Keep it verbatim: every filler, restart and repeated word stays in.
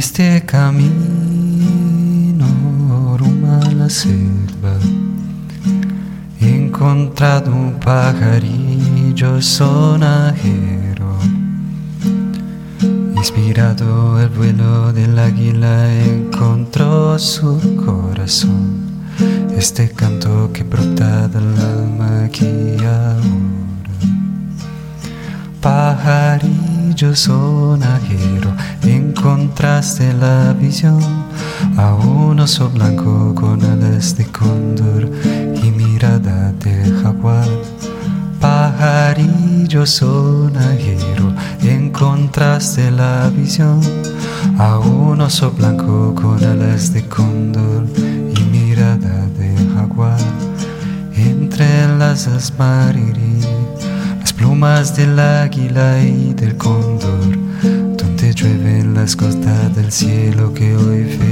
este camino rumbo a la selva, he encontrado un pajarillo sonajero. Inspirado el vuelo del águila encontró su corazón, este canto que brota del alma aquí y ahora. Pajarillo sonajero, encontraste la visión a un oso blanco con alas de cóndor y mirada de jaguar. Pajarillo sonajero, encontraste la visión a un oso blanco con alas de cóndor y mirada de jaguar. Entre las asmarirí, las plumas del águila y del cóndor, donde llueven las costas del cielo que hoy ve.